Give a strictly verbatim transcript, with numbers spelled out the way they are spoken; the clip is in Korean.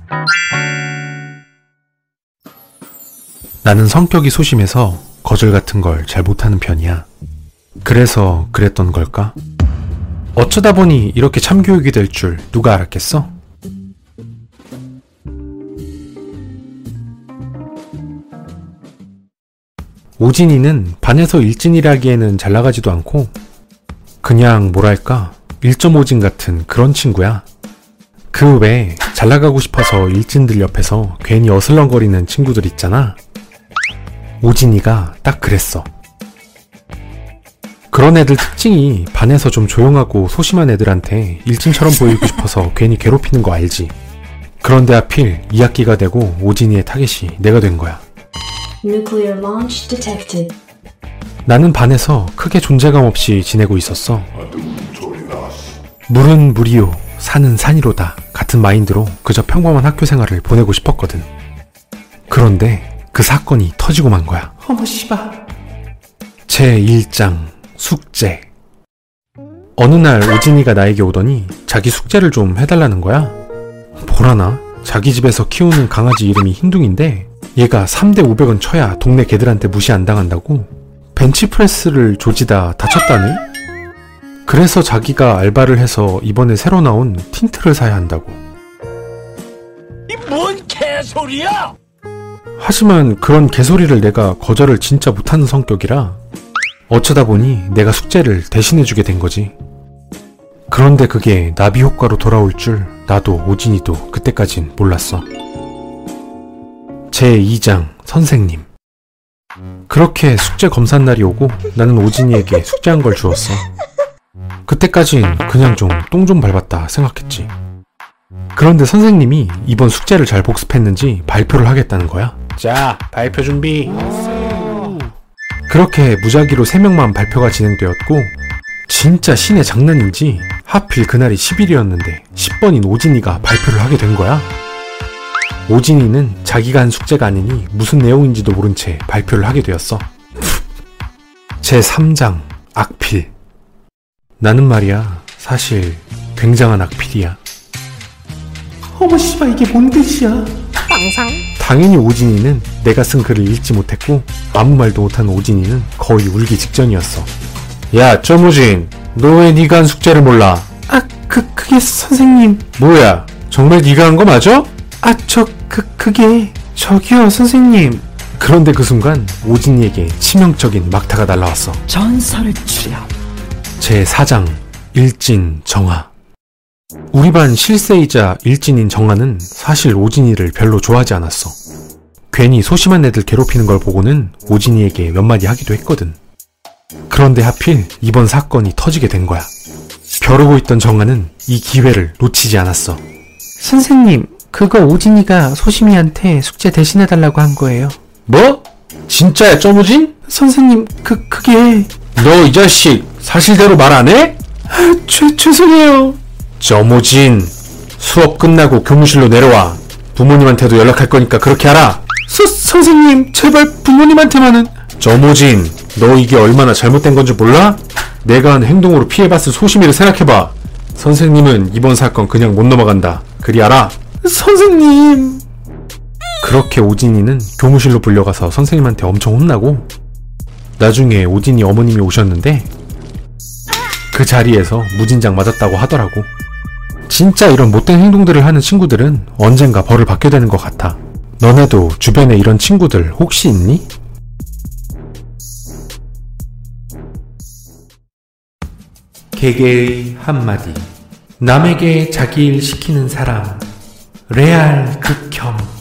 나는 성격이 소심해서 거절 같은 걸 잘 못하는 편이야. 그래서 그랬던 걸까? 어쩌다 보니 이렇게 참교육이 될 줄 누가 알았겠어? 오진이는 반에서 일진이라기에는 잘 나가지도 않고 그냥 뭐랄까 일 점 오 진 같은 그런 친구야. 그 외에 잘 나가고 싶어서 일진들 옆에서 괜히 어슬렁거리는 친구들 있잖아. 오진이가 딱 그랬어. 그런 애들 특징이 반에서 좀 조용하고 소심한 애들한테 일진처럼 보이고 싶어서 괜히 괴롭히는 거 알지? 그런데 하필 이 학기가 되고 오진이의 타겟이 내가 된 거야. Nuclear launch detected. 나는 반에서 크게 존재감 없이 지내고 있었어. 물은 물이요, 산은 산이로다 같은 마인드로 그저 평범한 학교 생활을 보내고 싶었거든. 그런데 그 사건이 터지고 만 거야. 어머 씨발. 제일 장 숙제. 어느 날 오진이가 나에게 오더니 자기 숙제를 좀 해달라는 거야. 뭐라나? 자기 집에서 키우는 강아지 이름이 흰둥인데 얘가 삼 대 오백 원 쳐야 동네 개들한테 무시 안 당한다고 벤치프레스를 조지다 다쳤다네? 그래서 자기가 알바를 해서 이번에 새로 나온 틴트를 사야 한다고. 이 뭔 개소리야! 하지만 그런 개소리를 내가 거절을 진짜 못하는 성격이라 어쩌다 보니 내가 숙제를 대신해주게 된 거지. 그런데 그게 나비 효과로 돌아올 줄 나도 오진이도 그때까진 몰랐어. 제이 장 선생님. 그렇게 숙제 검사 날이 오고 나는 오진이에게 숙제한 걸 주었어. 그때까진 그냥 좀 똥 좀 밟았다 생각했지. 그런데 선생님이 이번 숙제를 잘 복습했는지 발표를 하겠다는 거야. 자, 발표 준비. 그렇게 무작위로 세 명만 발표가 진행되었고 진짜 신의 장난인지 하필 그날이 십 일이었는데 십 번인 오진이가 발표를 하게 된 거야. 오진이는 자기가 한 숙제가 아니니 무슨 내용인지도 모른 채 발표를 하게 되었어. 제삼 장 악필. 나는 말이야 사실 굉장한 악필이야. 어머 씨발 이게 뭔 뜻이야? 빵상. 당연히 오진이는 내가 쓴 글을 읽지 못했고 아무 말도 못한 오진이는 거의 울기 직전이었어. 야 점오진, 너 왜 네가 한 숙제를 몰라? 아 그 그게 선생님. 뭐야 정말 네가 한 거 맞아? 아 저 그 그게 저기요 선생님. 그런데 그 순간 오진이에게 치명적인 막타가 날라왔어. 전설의 출연. 제사 장 일진 정아. 우리 반 실세이자 일진인 정아는 사실 오진이를 별로 좋아하지 않았어. 괜히 소심한 애들 괴롭히는 걸 보고는 오진이에게 몇 마디 하기도 했거든. 그런데 하필 이번 사건이 터지게 된 거야. 벼르고 있던 정아는 이 기회를 놓치지 않았어. 선생님, 그거 오진이가 소심이한테 숙제 대신해달라고 한 거예요. 뭐? 진짜야 점오진? 선생님, 그, 그게... 너 이 자식 사실대로 말 안 해? 아, 죄, 죄송해요. 점오진, 수업 끝나고 교무실로 내려와. 부모님한테도 연락할 거니까 그렇게 하라. 서, 선생님, 제발 부모님한테만은. 점오진, 너 이게 얼마나 잘못된 건지 몰라? 내가 한 행동으로 피해봤을 소심이를 생각해봐. 선생님은 이번 사건 그냥 못 넘어간다. 그리 알아? 선생님. 그렇게 오진이는 교무실로 불려가서 선생님한테 엄청 혼나고 나중에 오진이 어머님이 오셨는데 그 자리에서 무진장 맞았다고 하더라고. 진짜 이런 못된 행동들을 하는 친구들은 언젠가 벌을 받게 되는 것 같아. 너네도 주변에 이런 친구들 혹시 있니? 개개의 한마디. 남에게 자기 일 시키는 사람. 레알 극혐.